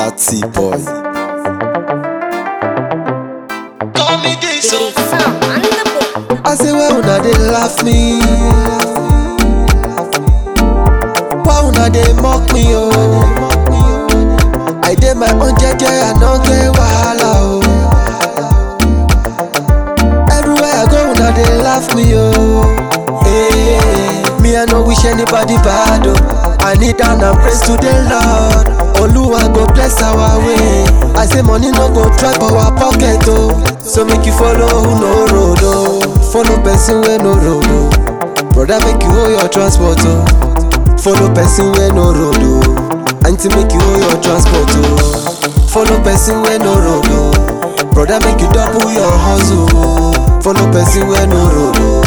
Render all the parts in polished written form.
Zati boy. Call me this so I say why una dey laugh me? Why una dey mock me oh? I dey my own jeje, I no get wahala oh. Everywhere I go una dey laugh me oh. Hey, me I no wish anybody bad oh. I need and praise to the Lord. Oluwa go bless our way. I say money no go drop our pocket oh. So make you follow who no road oh. Follow person wey no road oh. Brother make you hold your transport oh. Follow person wey no road oh. Auntie make you hold your transport oh. Follow person wey no road oh. Brother make you double your hustle oh. Follow person wey no road oh.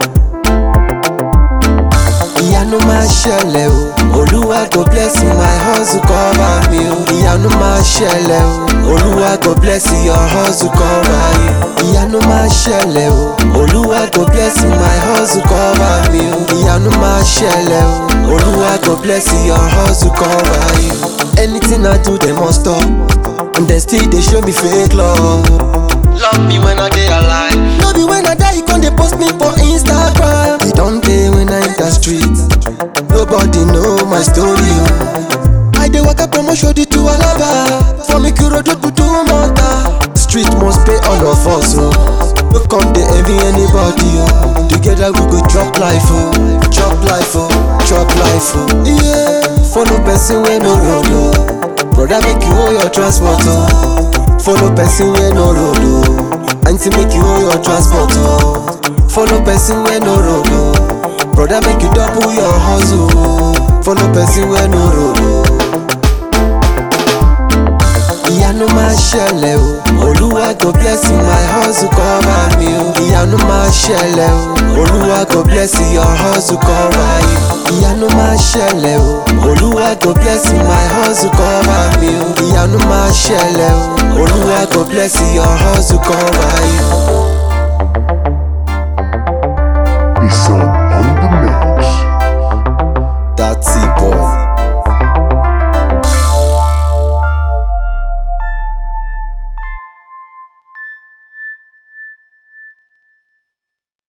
Ìyanu máa ṣẹlẹ̀ o. Olúwa go bless my hustle cover me o. Ìyanu máa ṣẹlẹ̀ o. Olúwa go bless your hustle cover you. Ìyanu máa ṣẹlẹ̀ o. Olúwa go bless my hustle cover me o. Ìyanu máa ṣẹlẹ̀ o. Olúwa go bless your hustle cover you. Anything I do they must stop, and they still they show me fake love. Love me when I dey alive. No be when I die you come dey post me for Instagram. It don't dey when I enter street. Nobody know my story oh. I dey waka promotion to Alaba. For me Kurodo to do Mota. Street must pay all of us oh. No come dey envy anybody oh. Together we go chop life oh. Chop life oh. Chop life oh. Yeah. Follow person wey no road oh. Brother make you hold your transport oh. Follow person wey no road oh. Auntie make you hold your transport oh. Follow person wey no road oh. Brother make you double your hustle oh. Follow person wey no road oh. Ìyanu máa ṣẹlẹ̀ o. Olúwa go bless my hustle cover me o. Ìyanu máa ṣẹlẹ̀ o. Olúwa go bless your hustle cover you. Ìyanu máa ṣẹlẹ̀ o. Olúwa go bless my hustle cover me o. Ìyanu máa ṣẹlẹ̀ o. Olúwa go bless your hustle cover you. Isso.